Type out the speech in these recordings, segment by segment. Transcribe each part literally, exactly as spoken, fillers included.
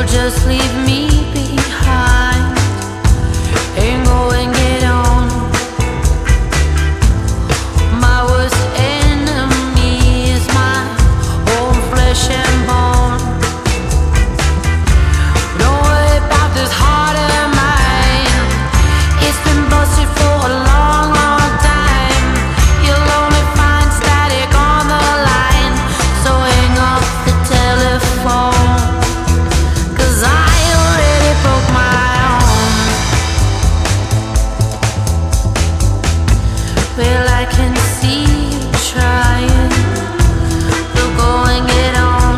just leave me behind and go and get on. My worst enemy is my own flesh and bone. Don't worry about this heart of mine. It's been busted for a long, long time. You'll only find static on the line, so hang up the telephone. Well, I can see you trying, so go and get on.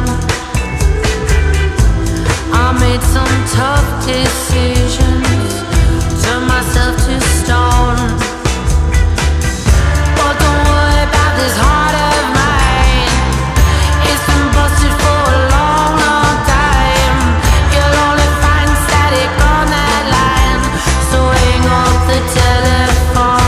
I made some tough decisions, turned myself to stone. But don't worry about this heart of mine. It's been busted for a long, long time. You'll only find static on that line, so hang up the telephone.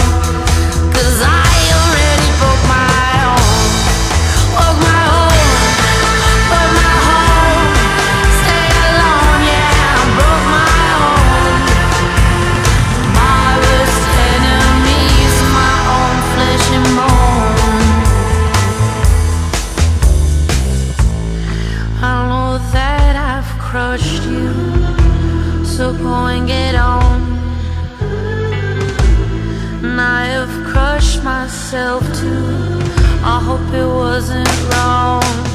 Crushed you, so go and get on. And I have crushed myself too. I hope it wasn't wrong.